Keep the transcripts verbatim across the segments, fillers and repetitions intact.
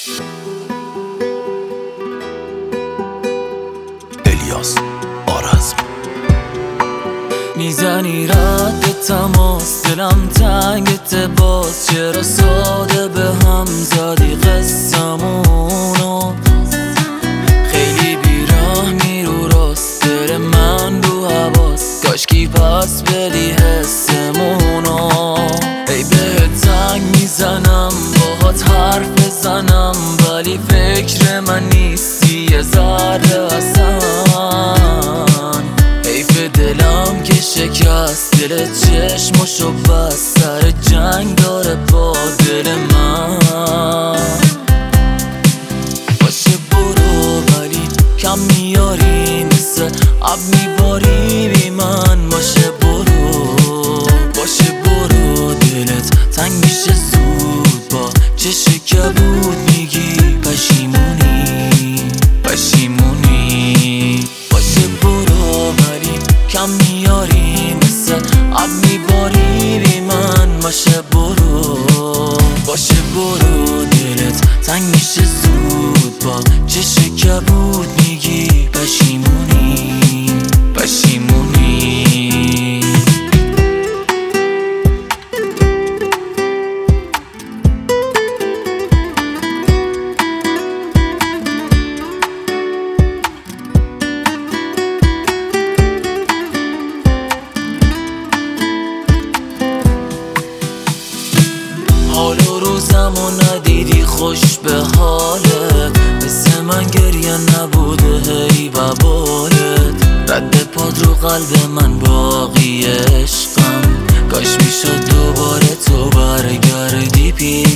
الیاس آرزم. میزنی رد تماس، دلم تنگت باز، چرا ساده به هم زدی قصمونو. خیلی بیرحمی رو راست، دل من رو حواس، کاشکی پس بدی حسمونو. ای بهت زنگ میزنم باهات حرف بزنم، ولی فکر من نیستی یه ذره اصلا. حیف دلم که شکست، دل چشمشو بست، سر جنگ داره با دل من. باشه برو ولی کم میاری، مثل اب میباری بی من. باشه برو باشه برو، دلت تنگ میشه زود، با چش کبود میگی پشیمونی پشیمونی. باشه برو ولی کم میاری، مثل اب میباری بی من. باشه برو باشه برو، دلت تنگ میشه زود، با چش کبود میگی پشیمونی پشیمونی. حال و روزمو ندیدی خوش به حالت، مثل من گریه نبوده هی و بالت. رد پاد رو قلب من باقی عشقم، کاش میشد دوباره تو برگردی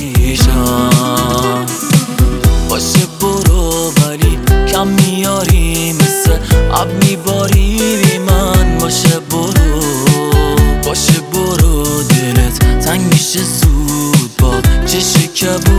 پیشم. باشه برو ولی کم میاری، مثل اب میباری بی من. باشه برو باشه برو، دلت تنگ میشه زود، با چش کبود